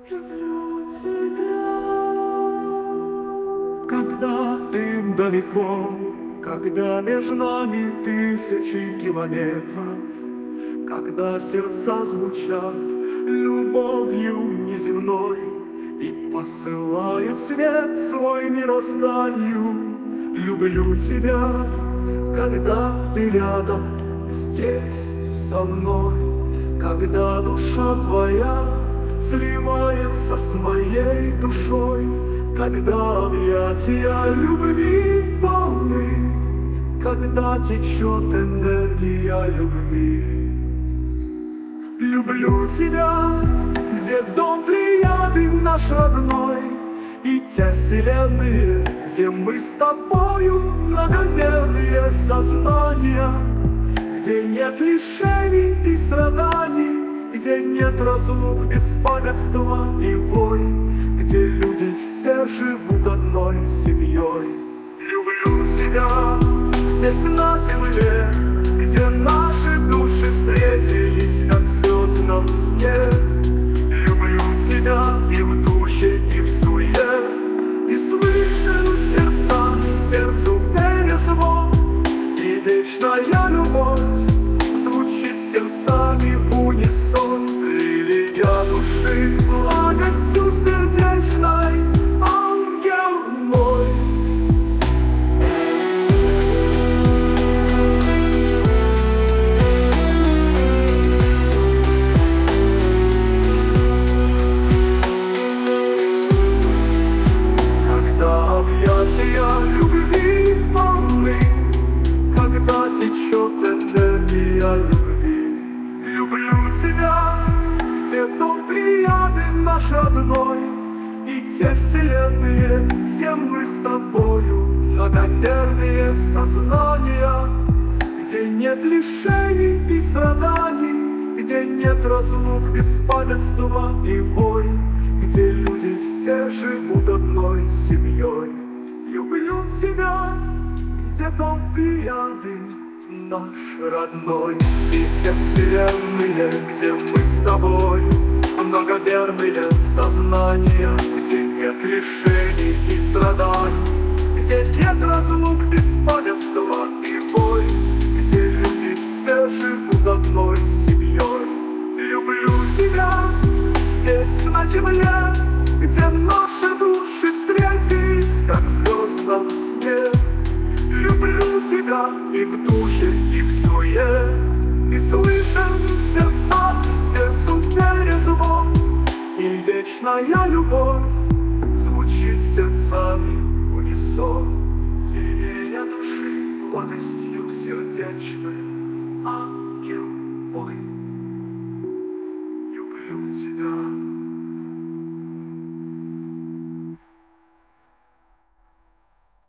Люблю тебя. Когда ты далеко, когда между нами тысячи километров, когда сердца звучат любовью неземной и посылают свет свой мирозданию. Люблю тебя, когда ты рядом здесь со мной, когда душа твоя сливается с моей душой, когда объятия любви полны, когда течет энергия любви. Люблю тебя, где дом Плеяды наш родной, и те вселенные, где мы с тобою многомерные сознания, где нет лишений и страданий, где нет разлук, беспамятства и войн, где люди все живут одной семьей. Люблю тебя здесь на земле, где наши души встретились, как в звездном сне. Люблю тебя и в духе, и в суе, и слышу сердца, сердцу перезвон, и вечная любовь звучит сердцами в унисон. Лилия души, благостью сердечной, ангел мой. Когда объятия любви полны, когда течет энергия любви. Люблю тебя, где дом Плеяды наш родной, и те вселенные, где мы с тобою многомерные сознания, где нет лишений и страданий, где нет разлук, беспамятства и войн, где люди все живут одной семьей. Люблю тебя, где дом Плеяды наш родной, и те вселенные, где мы с тобой многомерные сознания, где нет лишений и страданий, где нет разлук, беспамятства и войн, где люди все живут одной семьей. Люблю тебя здесь на земле, где наши души встретились, как в звездном сне. Люблю тебя и в духе, и в суе, и слышен сердца, сердцу перезвон, и вечная любовь звучит сердцами в унисон. Лилия души, благостью сердечной, ангел мой.